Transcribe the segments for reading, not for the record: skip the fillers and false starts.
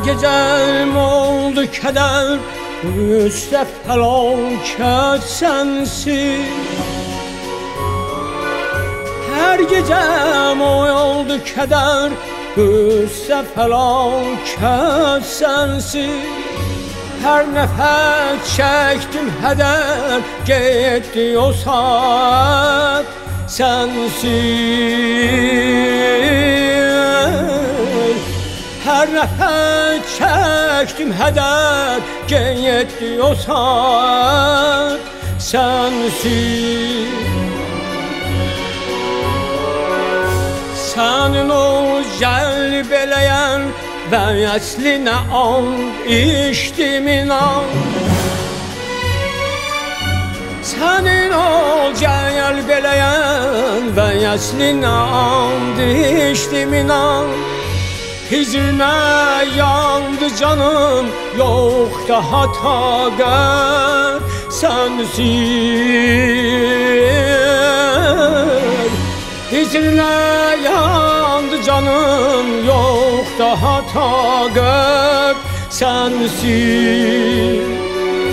gecem oldu keder, üstte felaket sensin. Her gecem oldu keder, üstte felaket sensin. Her nefes çektim heder, gitti o saat sensin. Her nefes çektim heder, gitti o saat sensin. Senin o celbeleyen ve esline and içtim inan. Senin o celbeleyen ve esline and içtim inan. Hicrine yandı canım, yok daha takat sensin. Hicrine yandı canım, yok daha takat sensin.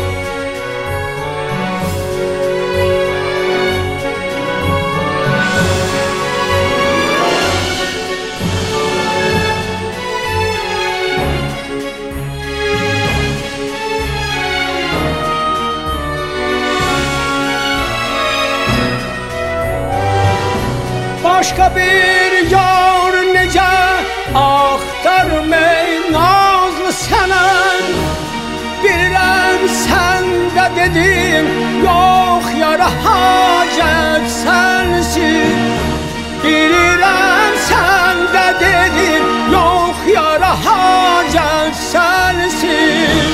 Başka bir yar nece axtarım ey nazlı sənən. Bilirəm sən də dedin, yox yara hacət sənsin. Bilirəm sən də dedin, yox yara hacət sənsin.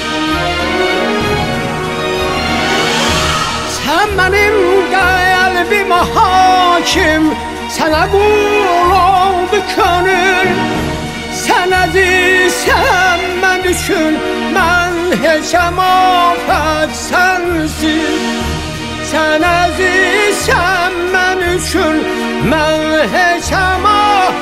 Sən mənim qəlbimə hakim, sana qul oldu könül. Sən əzizsən mən üçün, mən heçəm afət sənsin. Sən əzizsən mən üçün, mən heçəm afət.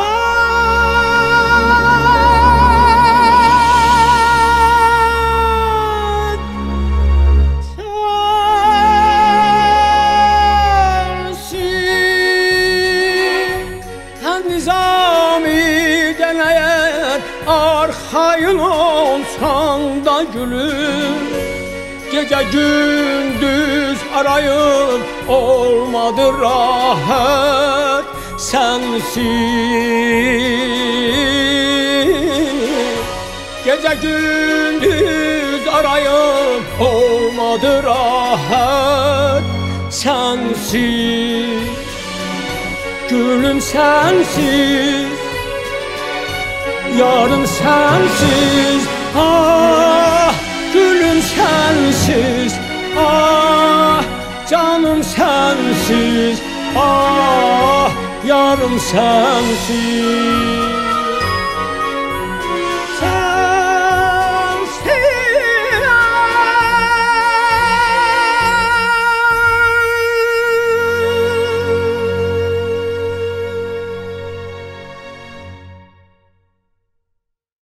Nizami'den eğer arxayın olsan da gülüm, gece gündüz arayıp olmadı rahat sensin. Gece gündüz arayıp olmadı rahat sensin. Gülüm sensiz, yarım sensiz, ah gülüm sensiz, ah canım sensiz, ah yarım sensiz.